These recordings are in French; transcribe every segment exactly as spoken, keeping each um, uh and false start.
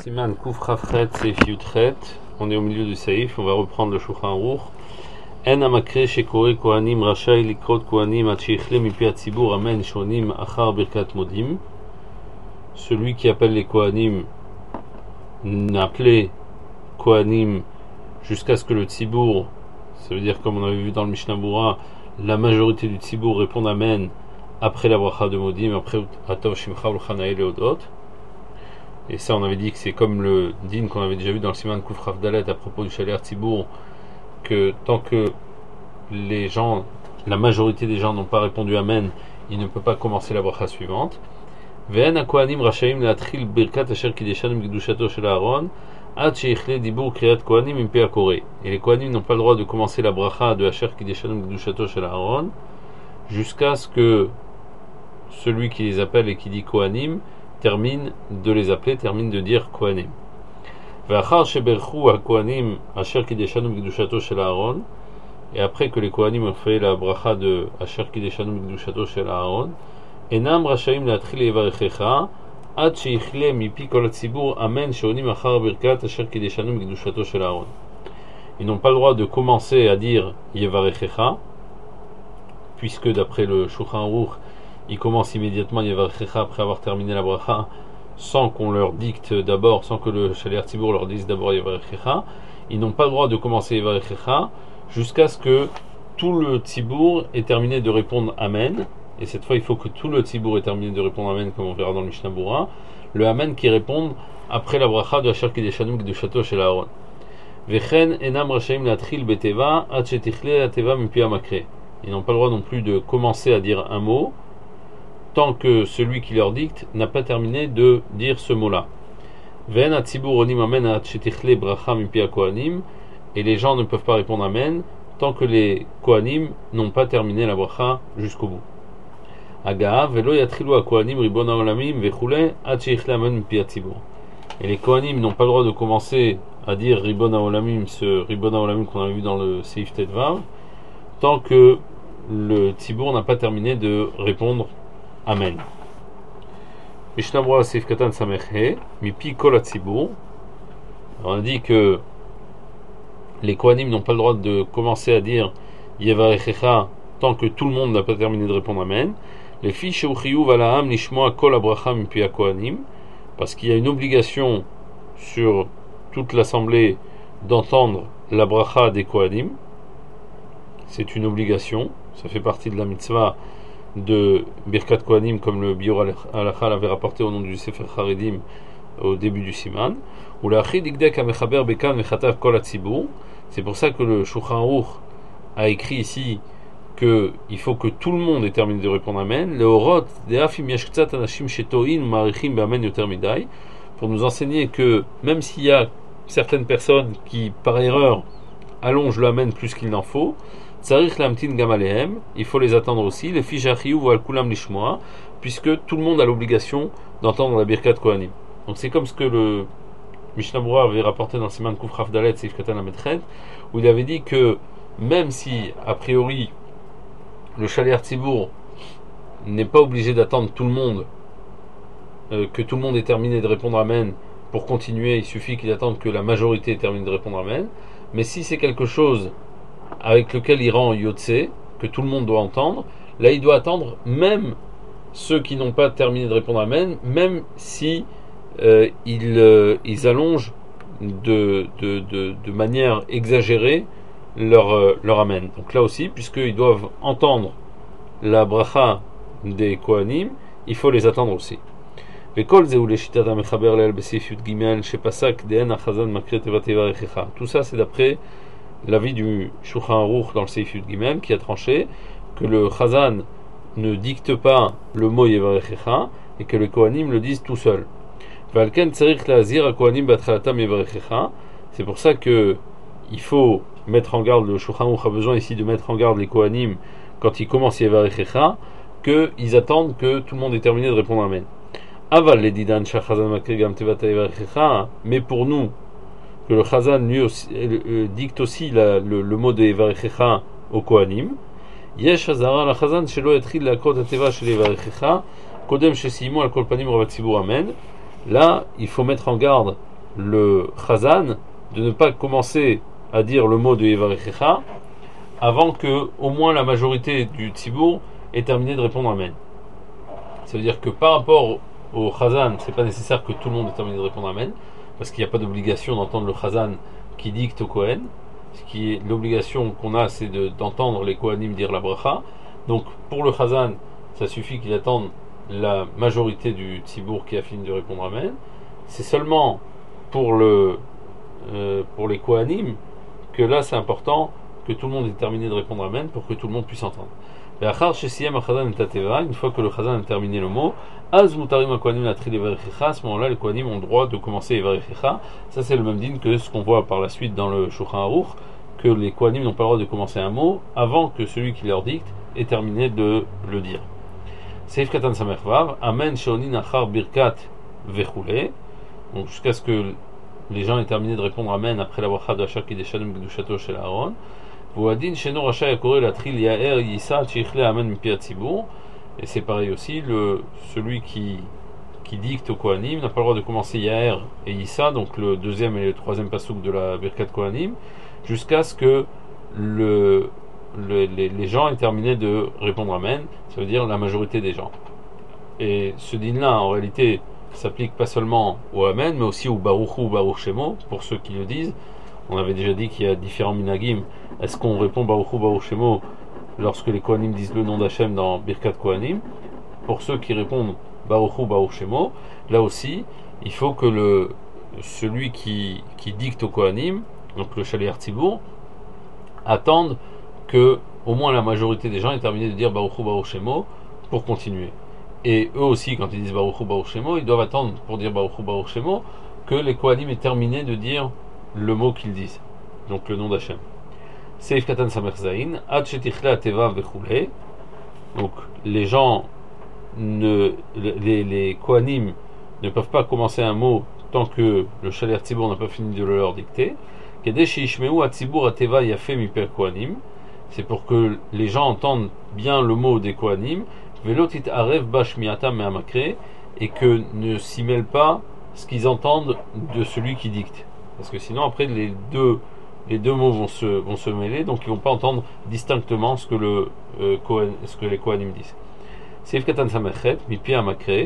Siman Kuf Chafret Seif Yutret, on est au milieu du Seif, on va reprendre le Shulchan Aruch. En amakre shekore kohanim rachai likrot kohanim ad sheichle mipi hatzibur amen shonim achar birkat modim. Celui qui appelle les kohanim n'appelait kohanim jusqu'à ce que le tzibour, ça veut dire comme on avait vu dans le Mishnah Bura, la majorité du tzibour répond amen après la bracha de modim, après atov shimcha ulchanae leodot. Et ça, on avait dit que c'est comme le din qu'on avait déjà vu dans le Siman Kuf Rav Dalet à propos du Shaler Tzibour, que tant que les gens, la majorité des gens n'ont pas répondu Amen, il ne peut pas commencer la bracha suivante. Ve'en ha-kohanim rashayim le'atril birkat asher kideshanim gdushato shel Aaron ad sheichle dibur kriyat kohanim impe hakore. Et les kohanim n'ont pas le droit de commencer la bracha de asher kideshanim gdushato shel Aaron jusqu'à ce que celui qui les appelle et qui dit kohanim termine de les appeler, termine de dire kohanim. Ve'achar sheberchu ha-kohanim asher kideshanim gdushato shel Aaron, et après que les kohanim ont fait la bracha de asher kideshanim gdushato shel Aaron, enam rashayim le'atril le'varechecha ad sheichle mipi kol hatzibur amen shonim achar birkat asher kideshanim gdushato shel Aaron. Ils n'ont pas le droit de commencer à dire yevarechecha, puisque d'après le Shulchan Aruch, ils commencent immédiatement yevarechecha après avoir terminé la bracha, sans qu'on leur dicte d'abord, sans que le Shaler Tzibour leur dise d'abord yevarechecha. Ils n'ont pas le droit de commencer yevarechecha jusqu'à ce que tout le Tzibour ait terminé de répondre amen. Et cette fois, il faut que tout le Tzibour ait terminé de répondre amen, comme on verra dans le Mishnah Bura. Le amen qui répond après la bracha de Asher Kideshanim Gdushato shel Aaron. Vechen enam rashayim le'atril beteva ad shetichle ateva mipi hamakre. Ils n'ont pas le droit non plus de commencer à dire un mot tant que celui qui leur dicte n'a pas terminé de dire ce mot-là. Ve'en hatzibur onim amen ad shetichle bracha mipi hakohanim. Et les gens ne peuvent pas répondre amen tant que les kohanim n'ont pas terminé la bracha jusqu'au bout. Aga velo yatrilu hakohanim ribon haolamim vechule ad sheichle amen mipi hatzibur. Et les kohanim n'ont pas le droit de commencer à dire ribon haolamim, ce ribon haolamim qu'on a vu dans le Seif Tetvav, tant que le tzibour n'a pas terminé de répondre amen. Mishnah Bura Seif Katan Samech mipi kol hatzibur. On a dit que les kohanim n'ont pas le droit de commencer à dire yevarechecha tant que tout le monde n'a pas terminé de répondre amen. Les filles sheu chiyuv al ha'am lishmoa kol habracha mipi hakohanim, parce qu'il y a une obligation sur toute l'assemblée d'entendre la bracha des kohanim. C'est une obligation, ça fait partie de la mitzvah de birkat kohanim, comme le Biur Halacha l'avait rapporté au nom du Sefer Charedim au début du Siman. Ou la chidikdek hamechaber bekan mechatav kol hatzibur. C'est pour ça que le Shulchan Aruch a écrit ici qu'il faut que tout le monde ait terminé de répondre amen. Le horot de'afim yesh ktsat anashim shetoin marichim be'amen yoter midai, pour nous enseigner que même s'il y a certaines personnes qui par erreur allongent le amen plus qu'il n'en faut, tsarich lamtin gam alehem, il faut les attendre aussi. Les filles jachiyuv al kulam lishmoa, puisque tout le monde a l'obligation d'entendre la birkat kohanim. Donc c'est comme ce que le Mishnah Bura avait rapporté dans Siman Kuf Rav Dalet Seif Katan Amedchet, où il avait dit que même si a priori le Shaler Tzibour n'est pas obligé d'attendre tout le monde, euh, que tout le monde ait terminé de répondre amen pour continuer, il suffit qu'il attende que la majorité ait terminé de répondre amen. Mais si c'est quelque chose avec lequel il rend yotse, que tout le monde doit entendre, là il doit attendre même ceux qui n'ont pas terminé de répondre amen, même si euh, ils, euh, ils allongent de, de, de, de manière exagérée leur, euh, leur amen. Donc là aussi, puisqu'ils doivent entendre la bracha des kohanim, il faut les attendre aussi. Tout ça c'est d'après l'avis du Shulchan Aruch dans le Seif Yud Gimel, qui a tranché que le chazan ne dicte pas le mot yevarechecha et que les kohanim le disent tout seul. C'est pour ça que il faut mettre en garde, le Shulchan Aruch a besoin ici de mettre en garde les kohanim quand ils commencent yevarechecha, qu'ils attendent que tout le monde ait terminé de répondre amen. Aval les didan shachazan makri gam tevata yevarechecha, mais pour nous que le chazan lui aussi, euh, dicte aussi la, le, le mot de yevarechecha au kohanim. Yesh hazara la chazan shelo yatril lakot ateva shel yevarechecha kodem shesimu al kol panim rav hatzibur amen. Là, il faut mettre en garde le Chazan de ne pas commencer à dire le mot de Yevarechecha avant que au moins la majorité du Tzibour ait terminé de répondre Amen. Ça veut dire que par rapport au Chazan, c'est pas nécessaire que tout le monde ait terminé de répondre Amen, parce qu'il n'y a pas d'obligation d'entendre le Chazan qui dicte au Kohen. Ce qui est l'obligation qu'on a, c'est de, d'entendre les Kohanim dire la bracha. Donc pour le Chazan, ça suffit qu'il attende la majorité du Tzibour qui a fini de répondre Amen. C'est seulement pour le euh, pour les Kohanim que là c'est important que tout le monde ait terminé de répondre Amen pour que tout le monde puisse entendre. Une fois que le Chazan a terminé le mot, à ce moment-là les Kohanim ont le droit de commencer Yevarechecha. Ça c'est le même din que ce qu'on voit par la suite dans le Shulchan Aruch, que les Kohanim n'ont pas le droit de commencer un mot avant que celui qui leur dicte ait terminé de le dire. Seif Katan Samer Vav, Amen Sheonin Achar Birkat Vechule. Donc jusqu'à ce que les gens aient terminé de répondre Amen après la bracha de Hachar Kideshanim Kedushato Shel Aaron. Vouadin Sheno Racha Yakore Latril Yaer Yisa Tchichle Amen Mipiat Tzibour. Et c'est pareil aussi, le, celui qui, qui dicte au Kohanim n'a pas le droit de commencer Yaer et Yisa, donc le deuxième et le troisième pasouk de la Birkat Kohanim, jusqu'à ce que le, le, les, les gens aient terminé de répondre Amen, ça veut dire la majorité des gens. Et ce din-là, en réalité, s'applique pas seulement au Amen, mais aussi au Baruch ou Baruch Shemo, pour ceux qui le disent. On avait déjà dit qu'il y a différents minagim. Est-ce qu'on répond Baruch ou Baruch Shemo lorsque les Kohanim disent le nom d'Hachem dans Birkat Kohanim? Pour ceux qui répondent Baruch ou Baruch Shemo, là aussi, il faut que le, celui qui, qui dicte au Kohanim, donc le Shaliach Tzibour, attende que au moins la majorité des gens aient terminé de dire Baruch ou Baruch Shemo pour continuer. Et eux aussi, quand ils disent Baruch ou Baruch Shemo, ils doivent attendre pour dire Baruch ou Baruch Shemo que les Kohanim aient terminé de dire le mot qu'ils disent, donc le nom d'Hachem. Seif Katan Samer Zain, Ad Shetichla Ateva Vechule. Donc les gens, ne, les, les Kohanim ne peuvent pas commencer un mot tant que le Shaliach Tzibour n'a pas fini de le leur dicter. Kedesh Yishmeu Atzibur Ateva Yafé Miper Kohanim. C'est pour que les gens entendent bien le mot des Kohanim. Velotit Arev Bashmiata Mehamakre, et que ne s'y mêle pas ce qu'ils entendent de celui qui dicte. Parce que sinon après les deux les deux mots vont se vont se mêler, donc ils vont pas entendre distinctement ce que le euh, Kohen, ce que les Kohanim disent. Seif Katan Samechet Mipi Amakre,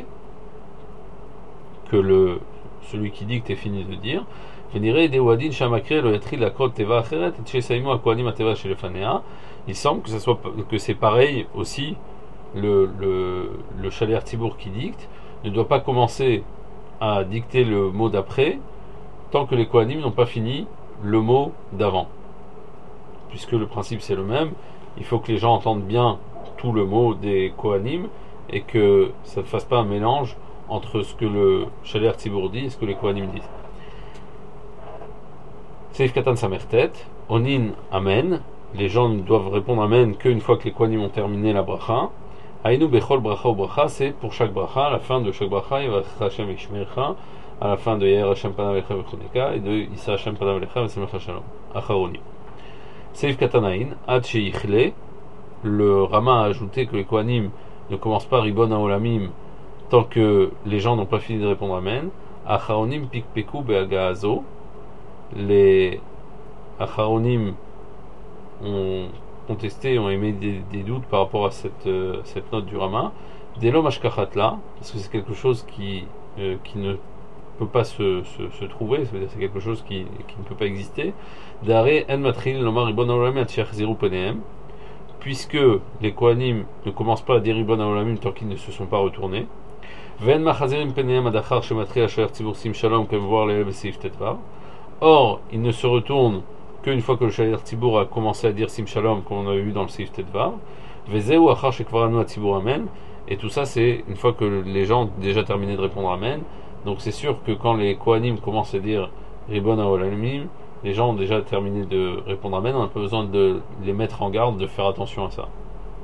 que le celui qui dicte est fini de dire. Venire de Wadin Shamakre lo yatri la kol teva acheret et shesaimo a Kohanim ateva chez le Fanea. Il semble que ça soit que c'est pareil aussi. Le le le Shaliach Tzibour qui dicte ne doit pas commencer à dicter le mot d'après tant que les Kohanim n'ont pas fini le mot d'avant. Puisque le principe c'est le même, il faut que les gens entendent bien tout le mot des Kohanim et que ça ne fasse pas un mélange entre ce que le Shaliach Tzibour dit et ce que les Kohanim disent. Seif Katan Samertet, Onin Amen, les gens ne doivent répondre Amen qu'une fois que les Kohanim ont terminé la bracha. Aïnou Bechol Bracha ou Bracha, c'est pour chaque bracha, à la fin de chaque bracha, il va Hashem Ishmecha, à la fin de Yair Hashem Panav Lecha Vechoneka et de Issa Hashem Panav Lecha Vesemecha Shalom. Acharoni. Seif Katanaïn, Ad Sheichle, le Rama a ajouté que les Kohanim ne commencent pas Ribon Haolamim tant que les gens n'ont pas fini de répondre Amen. Acharonim Pikpeku Beagaazo, les Acharonim ont contesté, ont émis des, des doutes par rapport à cette, euh, cette note du Rama. Delo Mashkachatla, parce que c'est quelque chose qui, euh, qui ne peut pas se, se, se trouver, ça veut dire c'est quelque chose qui, qui ne peut pas exister. Dare en matril lomar ribon haolamim atchiach ziru penehem, puisque les Kohanim ne commencent pas à dire ribon haolamim tant qu'ils ne se sont pas retournés. Ven machazerim penehem adachar shematril asher tzibur sim shalom comme voir les seif tetvav. Or, ils ne se retournent qu'une fois que le Shaliach Tzibour a commencé à dire sim shalom, comme on avait vu dans le seif tetvav. Vezeu achar shekvaranu atzibur amen. Et tout ça, c'est une fois que les gens ont déjà terminé de répondre amen. Donc c'est sûr que quand les Kohanim commencent à dire Ribon Haolamim, les gens ont déjà terminé de répondre Amen, on n'a pas besoin de les mettre en garde, de faire attention à ça.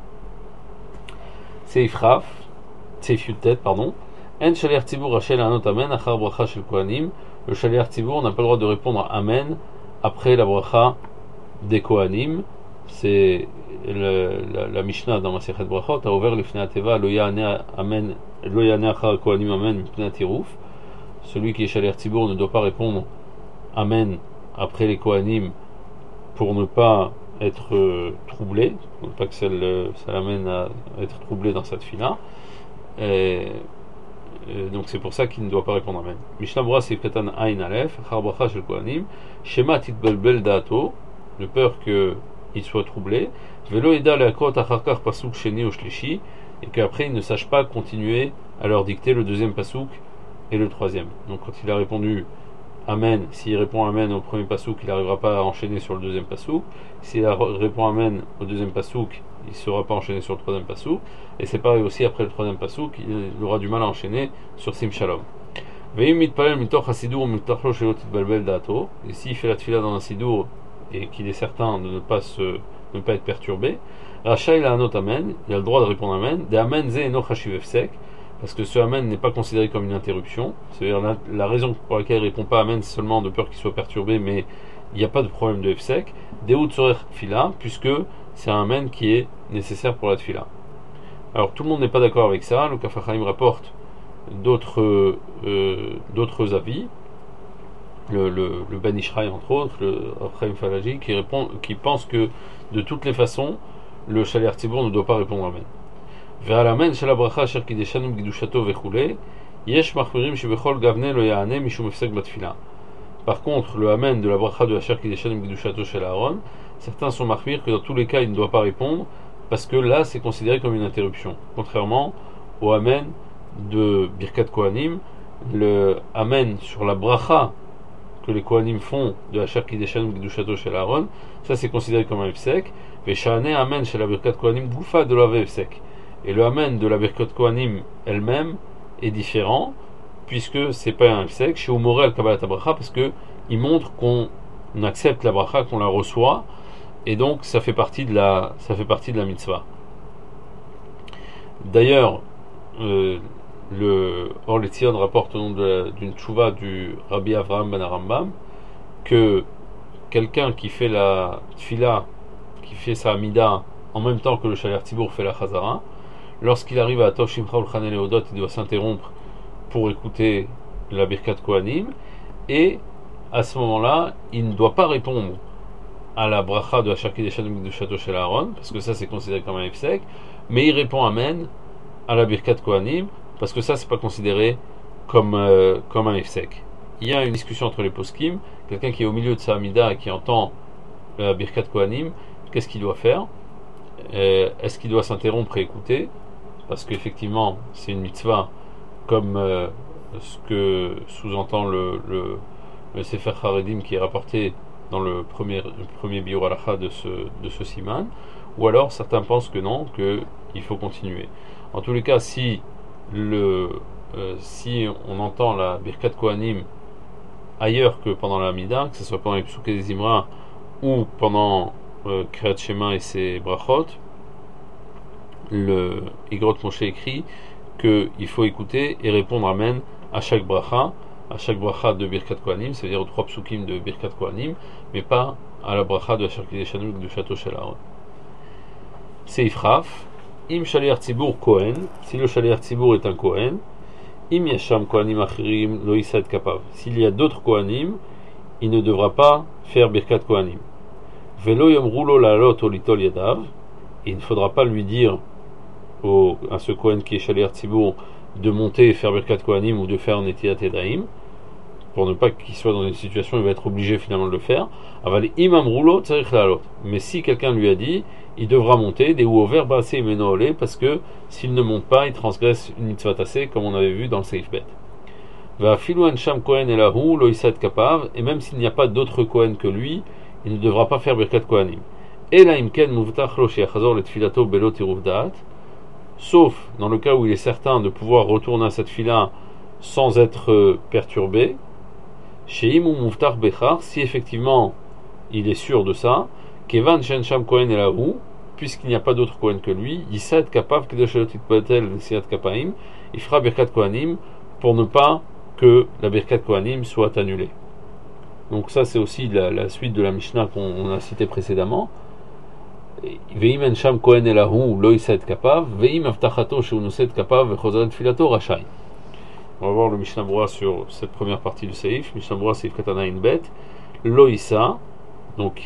Seif Raf, Seif Yutet, pardon. En Shaliach Tzibour Rachel Anot Amen, Achar Bracha Shel Kohanim. Le Shaliach Tzibour n'a pas le droit de répondre Amen après la bracha des Kohanim. C'est le, la, la Mishnah dans Masechet Brachot a ouvert le Fnei Ateva, Lo Ya'ane Amen, Lo Ya'ane Achar Kohanim Amen, Mipnei Tiruf. celui qui est Shaler Tzibour ne doit pas répondre Amen après les Kohanim pour ne pas être euh, troublé, pour ne pas que ça, le, ça l'amène à être troublé dans cette fila. Et, et donc c'est pour ça qu'il ne doit pas répondre Amen. Mishnah Bora Sifretan Ain Aleph, Achar Bracha Shel Kohanim, Shema Titbelbel Dato, de peur qu'il soit troublé, Velo Eda Leakot Acharkar Pasuk Sheni ou Shlishi, et qu'après il ne sache pas continuer à leur dicter le deuxième pasuk et le troisième. Donc quand il a répondu Amen, s'il répond Amen au premier pasuk, il n'arrivera pas à enchaîner sur le deuxième pasuk. S'il répond Amen au deuxième pasuk, il ne saura pas enchaîner sur le troisième pasuk. Et c'est pareil aussi après le troisième pasuk, il aura du mal à enchaîner sur Sim Shalom. Et s'il fait la tfila dans un sidour et qu'il est certain de ne pas, se, de ne pas être perturbé, Racha il a un autre Amen, il a le droit de répondre Amen. De Amen ze eno chashiv efsek, parce que ce Amen n'est pas considéré comme une interruption. C'est-à-dire la, la raison pour laquelle il ne répond pas Amen, c'est seulement de peur qu'il soit perturbé, mais il n'y a pas de problème de efsek. Deout tzorer tfila, puisque c'est un Amen qui est nécessaire pour la tfila. Alors tout le monde n'est pas d'accord avec ça. Le Kaf HaChaim rapporte d'autres, euh, d'autres avis. Le, le, le Ben Ishraï entre autres, le Raphaïm Falaji, qui, répond, qui pense que de toutes les façons, le Shaler Tzibour ne doit pas répondre Amen. Vers l'Amen, chez la bracha, cher Kideshanum Gidushato Vechule, Yesh Machmirim Shebechol Gavne Lo Yahane Mishum Efsek Batfila. Par contre, le Amen de la bracha de Asher Kideshanum Gidushato chez Aaron, certains sont marqués que dans tous les cas, il ne doit pas répondre, parce que là, c'est considéré comme une interruption. Contrairement au Amen de Birkat Kohanim, le Amen sur la bracha que les Kohanim font de Asher Kideshanum Gidushato chez Aaron, ça c'est considéré comme un Efsek. Veshane Amen chez la Birkat Kohanim Goufa de la Efsek. Et le Amen de la Birkat Kohanim elle-même est différent, puisque c'est pas un Efsek, chez Umoré al-Kabbalat Bracha, parce que il montre qu'on accepte la bracha, qu'on la reçoit, et donc ça fait partie de la, ça fait partie de la mitzvah. D'ailleurs, euh, le Or Letzion rapporte au nom d'une tchouva du Rabbi Avraham ben Arambam que quelqu'un qui fait la tfila, qui fait sa amida en même temps que le Shaler Tzibour fait la chazara, lorsqu'il arrive à Tov Shimcha Ulchan El Eodot, il doit s'interrompre pour écouter la Birkat Kohanim, et à ce moment-là, il ne doit pas répondre à la bracha de Asher Kideshanum Gidushato shel Aaron, parce que ça c'est considéré comme un Efsek, mais il répond Amen à la Birkat Kohanim, parce que ça c'est pas considéré comme, euh, comme un Efsek. Il y a une discussion entre les poskim, quelqu'un qui est au milieu de sa amida et qui entend la Birkat Kohanim, qu'est-ce qu'il doit faire? euh, Est-ce qu'il doit s'interrompre et écouter? Parce qu'effectivement, c'est une mitzvah, comme euh, ce que sous-entend le, le, le Sefer Haredim qui est rapporté dans le premier, le premier biur halacha de ce, de ce siman, ou alors certains pensent que non, qu'il faut continuer. En tous les cas, si, le, euh, si on entend la Birkat Kohanim ailleurs que pendant la Mida, que ce soit pendant les Psuké des Imra ou pendant euh, Kriyat Shema et ses brachot, le Igrot Moshe écrit qu'il faut écouter et répondre Amen à chaque bracha, à chaque bracha de Birkat Kohanim, c'est-à-dire aux trois psukim de Birkat Kohanim, mais pas à la bracha de Asher Kideshanum de Chateau Shel Aaron. Seif Raf, Im Shaler Tzibour Kohen, si le Shaler Tzibour est un Kohen, Im Yasham Kohanim Achirim Lo Yisad Kapav, s'il y a d'autres Kohanim, il ne devra pas faire Birkat Kohanim. Velo Yomru Lo Lalot Olitol Yadav, il ne faudra pas lui dire au, à ce Kohen qui est Shaler Tzibour de monter et faire Birkat Kohanim ou de faire Netilat Yadayim, pour ne pas qu'il soit dans une situation où il va être obligé finalement de le faire. Aval imam roulo tzarich la'alot. Mais si quelqu'un lui a dit, il devra monter des ou over basé menoolé, parce que s'il ne monte pas, il transgresse une mitzvah tassé, comme on avait vu dans le Seif Bet. Va filu ansham kohen elahu lo isad kapav, et même s'il n'y a pas d'autre kohen que lui, il ne devra pas faire Birkat Kohanim. Ela imken muvtach lo she'achazor letfilato belo tiruv da'at, sauf dans le cas où il est certain de pouvoir retourner à cette fila sans être euh, perturbé. Chez Imou Muftar Bechar, si effectivement il est sûr de ça, Kevan Shensham Kohen et Lahou, puisqu'il n'y a pas d'autre Kohen que lui, Yisad Kapav Kedoshelotit Patel Siat Kapaim, il fera Birkat Kohanim pour ne pas que la Birkat Kohanim soit annulée. Donc, ça, c'est aussi la, la suite de la Mishnah qu'on a citée précédemment. Veim Ensham Kohen et Lahou, Lo Yisad Kapav, Veim Avtachato Sheunuset Kapav, Vechozad Filato Rachai. On va voir le Mishnah Berurah sur cette première partie du Seif. Mishnah Berurah Seif Katana Bet. Loïsa, donc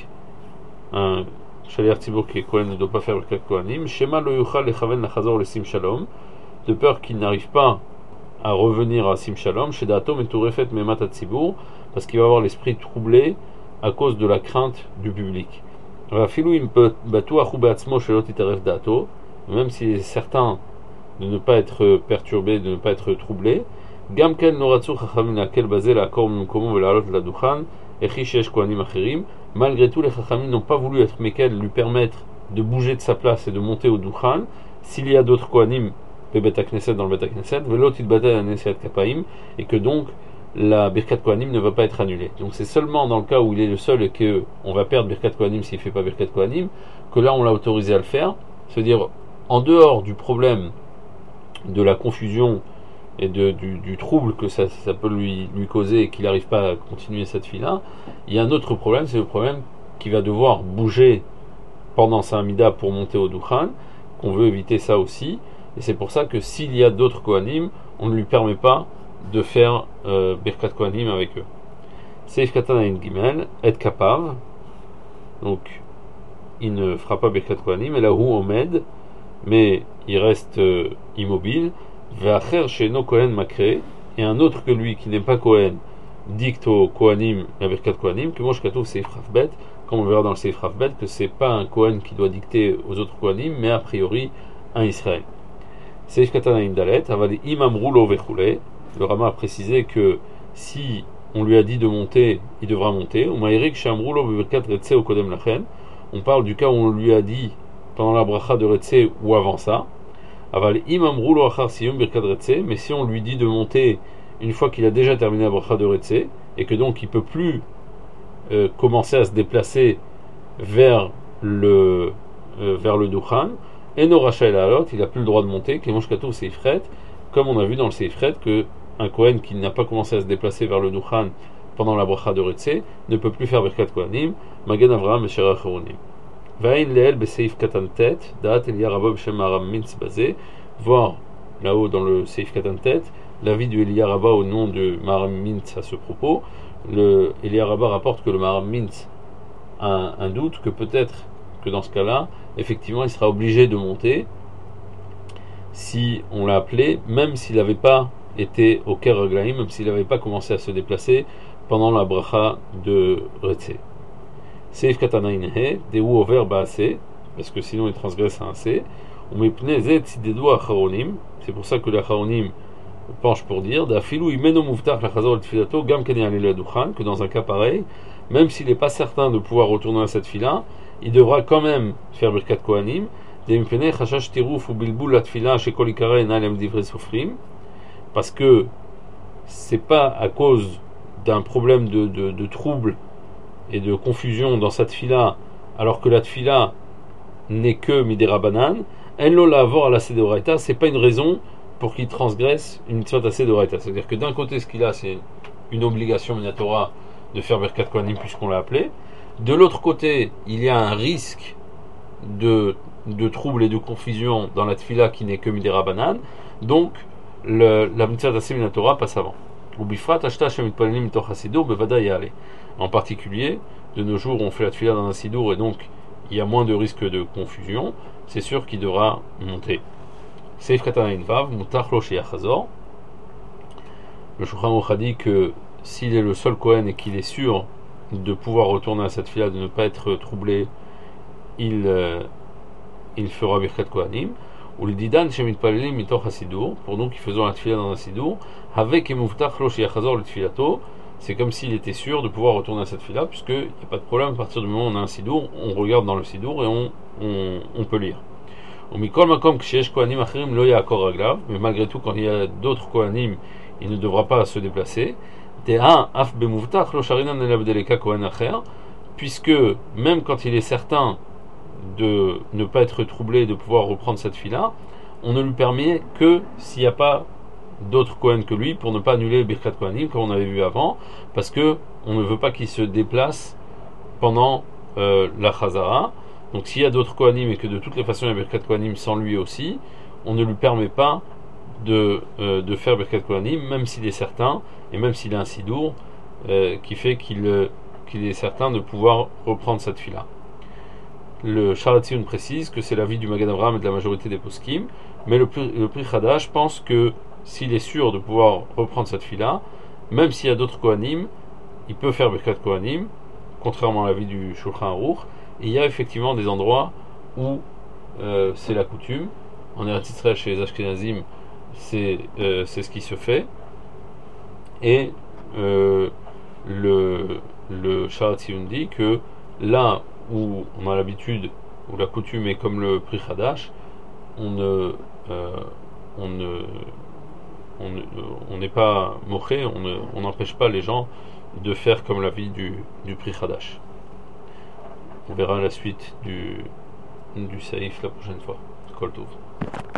un Shaliach Tzibur qui est Kohen ne doit pas faire Birkat Kohanim. Shema lo yuchal lechaven lachazor le sim shalom, de peur qu'il n'arrive pas à revenir à sim shalom. Chez Dato meturefet memat tzibur, parce qu'il va avoir l'esprit troublé à cause de la crainte du public. Afilu im batuach beatzmo shelo titaref dato, même s'il est certain de ne pas être perturbé, de ne pas être troublé. Gam ken noratzu chachamim lakel bazel laakor mimkomo velalot ladukhan echi shesh kohanim acherim. Malgré tout, les chachamim n'ont pas voulu être mekel, lui permettre de bouger de sa place et de monter au dukhan s'il y a d'autres kohanim bebet hakneset dans le bet hakneset velot itbatel anesiat kapaim, et que donc la birkat kohanim ne va pas être annulée. Donc c'est seulement dans le cas où il est le seul et que on va perdre birkat kohanim s'il ne fait pas birkat kohanim que là on l'a autorisé à le faire. C'est-à-dire en dehors du problème de la confusion et de, du, du trouble que ça, ça peut lui, lui causer et qu'il n'arrive pas à continuer cette fille-là, il y a un autre problème, c'est le problème qu'il va devoir bouger pendant sa Hamida pour monter au Dukhan, qu'on veut éviter ça aussi, et c'est pour ça que s'il y a d'autres Kohanim, on ne lui permet pas de faire euh, Birkat Kohanim avec eux. Seif Katana in Gimel, et Kapav, donc il ne fera pas Birkat Kohanim, et là où Omed, mais il reste euh, immobile. Ve'acher she'eno Kohen makre, et un autre que lui qui n'est pas Kohen dicte au Kohanim la Birkat Kohanim, que moi je trouve Seif Rafbet, comme on verra dans le Seif Rafbet, que c'est pas un Kohen qui doit dicter aux autres Kohanim, mais a priori un Israël. Seif Katana Indalet, avali imam roulo vechule. Le Rama a précisé que si on lui a dit de monter, il devra monter. Ou ma'irik she'am roulo bebirkat retse au kodem lachen. On parle du cas où on lui a dit pendant la bracha de retse ou avant ça. Aval imam roulo achar siyum birkat retse, mais si on lui dit de monter une fois qu'il a déjà terminé la bracha de retse et que donc il peut plus euh, commencer à se déplacer vers le euh, vers le Dukhan, et no racha el alot, il a plus le droit de monter. Kemosh katou seifret, comme on a vu dans le seifret que un Kohen qui n'a pas commencé à se déplacer vers le Dukhan pendant la bracha de retse ne peut plus faire birkat kohanim. Magen Avraham et Sherach Aronim. Vain leel beseif katantet, dat Elia Rabba b'shem Maharam Mintz basé, voir là-haut dans le seif katantet l'avis du Elia Rabba au nom de Maharam Mintz à ce propos. Le Elia Rabba rapporte que le Maharam Mintz a un, un doute que peut-être que dans ce cas-là, effectivement, il sera obligé de monter si on l'a appelé, même s'il n'avait pas été au Ker Raglaim, même s'il n'avait pas commencé à se déplacer pendant la bracha de Retse. Seif Katana Inhe, Deu over Baase, parce que sinon il transgresse un C. On mépne Zet Sidedou Acharonim, c'est pour ça que l'Acharonim penche pour dire, Dafilu Imeno Muftach Lachazor El Tfilato, Gam Kani Alele Dukhan, que dans un cas pareil, même s'il n'est pas certain de pouvoir retourner à cette fila, il devra quand même faire Birkat Kohanim, Dempene Chashash Tiruf ou Bilbul Latfila, Shekol Ikare Nalem Divre Sofrim, parce que c'est pas à cause d'un problème de, de, de trouble et de confusion dans cette fila, alors que la tfila n'est que midera banan, en lo la avor à la sedoraita, c'est pas une raison pour qu'il transgresse une mitzvot à sedoraita. C'est-à-dire que d'un côté, ce qu'il a, c'est une obligation minatora de faire Birkat Kohanim puisqu'on l'a appelé. De l'autre côté, il y a un risque de, de trouble et de confusion dans la tfila qui n'est que midera banan. Donc, le, la mitzvot à minatora passe avant. En particulier, de nos jours, on fait la tfila dans un sidour et donc il y a moins de risque de confusion. C'est sûr qu'il devra monter. Seif Katana Invav, Mutach Lo Sheyachazor. Le Shulchan Aruch a dit que s'il est le seul Kohen et qu'il est sûr de pouvoir retourner à cette fila, de ne pas être troublé, il, euh, il fera Birkat Kohanim. Ou le didan shemit palelim mitoch hasidur, pour nous qui faisons la tfila dans un sidour, avec emuftach lo sheyachazor le tfilato, c'est comme s'il était sûr de pouvoir retourner à cette fila, puisque il n'y a pas de problème, à partir du moment où on a un sidour, on regarde dans le sidour et on, on, on peut lire. Ou mikol makom kshesh kohanim achirim lo yaakor raglav, mais malgré tout, quand il y a d'autres kohanim, il ne devra pas se déplacer. Teha af bemuftach lo sharinan elabdeleka kohen acher, puisque même quand il est certain de ne pas être troublé, de pouvoir reprendre cette fila, on ne lui permet que s'il n'y a pas d'autres Kohen que lui, pour ne pas annuler le Birkat Kohanim comme on avait vu avant, parce que on ne veut pas qu'il se déplace pendant euh, la Chazara. Donc s'il y a d'autres Kohanim et que de toutes les façons il y a Birkat Kohanim sans lui aussi, on ne lui permet pas de, euh, de faire Birkat Kohanim, même s'il est certain, et même s'il a un sidour, euh, qui fait qu'il euh, qu'il est certain de pouvoir reprendre cette fila. Le Sharatzion précise que c'est l'avis du Magen Avraham et de la majorité des poskim, mais le Pri, le Pri Hadash pense que s'il est sûr de pouvoir reprendre cette fila, même s'il y a d'autres Kohanim, il peut faire Birkat Kohanim, contrairement à l'avis du Shulchan Aruch. Et il y a effectivement des endroits où euh, c'est la coutume. En Eretz Yisraël, chez les Ashkenazim, c'est euh, c'est ce qui se fait. Et euh, le, le Sharatzion dit que là où on a l'habitude, où la coutume est comme le Pri Hadash, on ne, euh, on ne, on ne, on n'est pas moché, on n'empêche pas les gens de faire comme l'avis du, du Pri Hadash. On verra la suite du, du Saïf la prochaine fois. Kol Tov.